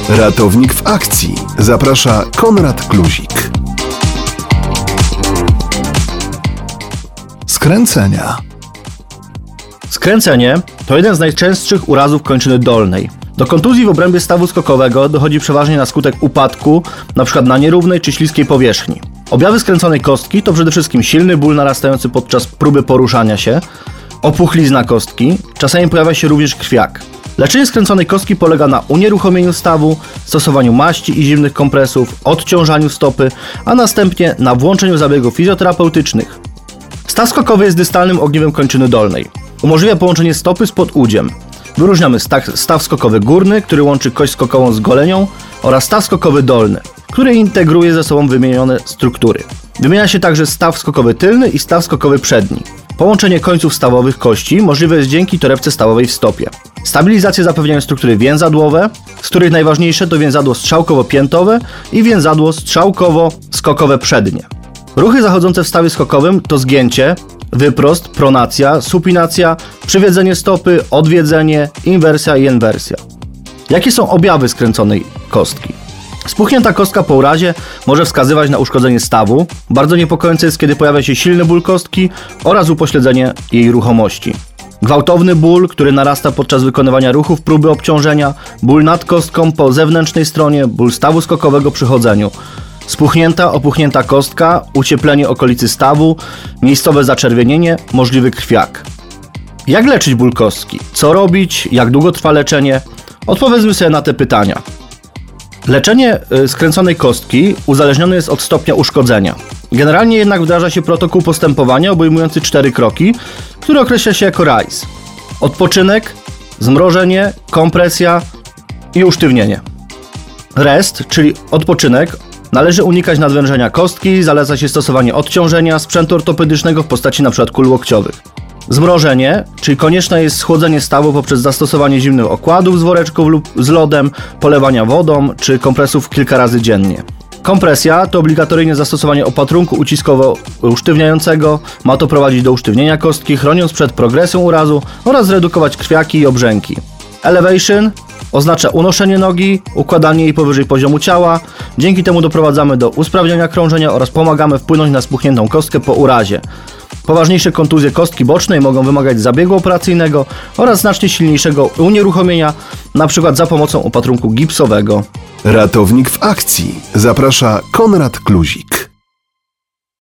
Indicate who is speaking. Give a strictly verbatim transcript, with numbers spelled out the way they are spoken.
Speaker 1: Ratownik w akcji. Zaprasza Konrad Kluzik. Skręcenia.
Speaker 2: Skręcenie to jeden z najczęstszych urazów kończyny dolnej. Do kontuzji w obrębie stawu skokowego dochodzi przeważnie na skutek upadku, np. na nierównej czy śliskiej powierzchni. Objawy skręconej kostki to przede wszystkim silny ból narastający podczas próby poruszania się, opuchlizna kostki, czasami pojawia się również krwiak. Leczenie skręconej kostki polega na unieruchomieniu stawu, stosowaniu maści i zimnych kompresów, odciążaniu stopy, a następnie na włączeniu zabiegów fizjoterapeutycznych. Staw skokowy jest dystalnym ogniwem kończyny dolnej. Umożliwia połączenie stopy z podudziem. Wyróżniamy staw skokowy górny, który łączy kość skokową z golenią, oraz staw skokowy dolny, który integruje ze sobą wymienione struktury. Wymienia się także staw skokowy tylny i staw skokowy przedni. Połączenie końców stawowych kości możliwe jest dzięki torebce stawowej w stopie. Stabilizację zapewniają struktury więzadłowe, z których najważniejsze to więzadło strzałkowo-piętowe i więzadło strzałkowo-skokowe przednie. Ruchy zachodzące w stawie skokowym to zgięcie, wyprost, pronacja, supinacja, przywiedzenie stopy, odwiedzenie, inwersja i inwersja. Jakie są objawy skręconej kostki? Spuchnięta kostka po urazie może wskazywać na uszkodzenie stawu. Bardzo niepokojące jest, kiedy pojawia się silny ból kostki oraz upośledzenie jej ruchomości. Gwałtowny ból, który narasta podczas wykonywania ruchów próby obciążenia, ból nad kostką po zewnętrznej stronie, ból stawu skokowego przy chodzeniu. Spuchnięta, opuchnięta kostka, ucieplenie okolicy stawu, miejscowe zaczerwienienie, możliwy krwiak. Jak leczyć ból kostki? Co robić? Jak długo trwa leczenie? Odpowiedzmy sobie na te pytania. Leczenie skręconej kostki uzależnione jest od stopnia uszkodzenia. Generalnie jednak wdraża się protokół postępowania obejmujący cztery kroki, który określa się jako R A I S. Odpoczynek, zmrożenie, kompresja i usztywnienie. Rest, czyli odpoczynek, należy unikać nadwężenia kostki, zaleca się stosowanie odciążenia, sprzętu ortopedycznego w postaci np. kul łokciowych. Zmrożenie, czyli konieczne jest schłodzenie stawu poprzez zastosowanie zimnych okładów z woreczków lub z lodem, polewania wodą czy kompresów kilka razy dziennie. Kompresja to obligatoryjne zastosowanie opatrunku uciskowo-usztywniającego. Ma to prowadzić do usztywnienia kostki, chroniąc przed progresją urazu oraz zredukować krwiaki i obrzęki. Elevation oznacza unoszenie nogi, układanie jej powyżej poziomu ciała. Dzięki temu doprowadzamy do usprawnienia krążenia oraz pomagamy wpłynąć na spuchniętą kostkę po urazie. Poważniejsze kontuzje kostki bocznej mogą wymagać zabiegu operacyjnego oraz znacznie silniejszego unieruchomienia, np. za pomocą opatrunku gipsowego.
Speaker 1: Ratownik w akcji. Zaprasza Konrad Kluzik.